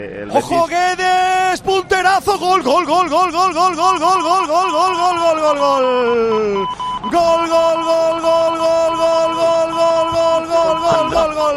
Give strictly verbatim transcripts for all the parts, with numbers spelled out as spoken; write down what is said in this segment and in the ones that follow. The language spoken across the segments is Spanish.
¡Ojo Guedes! ¡Punterazo! ¡Gol, gol, gol, gol, gol, gol, gol, gol, gol, gol, gol, gol, gol, gol, gol! ¡Gol, gol, gol, gol, gol, gol, gol, gol, gol, gol, gol, gol, gol!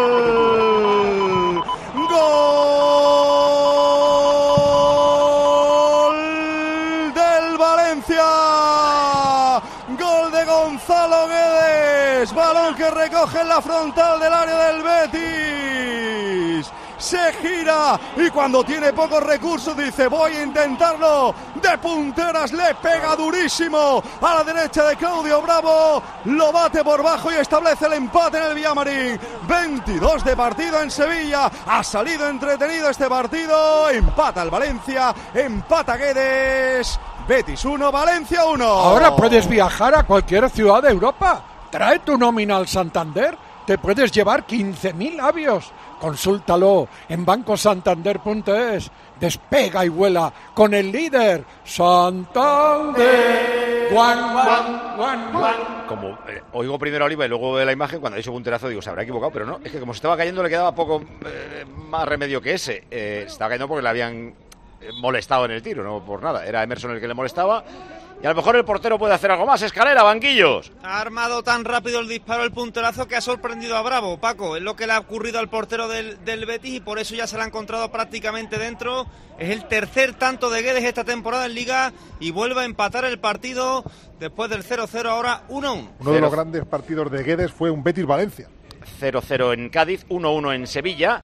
¡Gol del Valencia! ¡Gol de Gonzalo Guedes! Balón que recoge en la frontal del área del Betis. Se gira y cuando tiene pocos recursos dice voy a intentarlo. De punteras le pega durísimo a la derecha de Claudio Bravo. Lo bate por bajo y establece el empate en el Villamarín. veintidós de partido en Sevilla. Ha salido entretenido este partido. Empata el Valencia. Empata Guedes. Betis uno, Valencia uno. Ahora puedes viajar a cualquier ciudad de Europa. Trae tu nómina al Santander. Te puedes llevar quince mil avios. Consúltalo en banco santander punto es. Despega y vuela con el líder Santander. Guan, guan, guan, guan. Como eh, oigo primero a Oliva y luego de la imagen, cuando ha dicho punterazo digo, se habrá equivocado, pero no, es que como se estaba cayendo le quedaba poco eh, más remedio que ese. Eh, se estaba cayendo porque le habían eh, molestado en el tiro, no por nada. Era Emerson el que le molestaba. Y a lo mejor el portero puede hacer algo más. Escalera, banquillos. Ha armado tan rápido el disparo, el punterazo, que ha sorprendido a Bravo, Paco. Es lo que le ha ocurrido al portero del, del Betis y por eso ya se lo ha encontrado prácticamente dentro. Es el tercer tanto de Guedes esta temporada en Liga y vuelve a empatar el partido después del cero cero, ahora uno uno. Uno de los grandes partidos de Guedes fue un Betis-Valencia. cero cero en Cádiz, uno uno en Sevilla.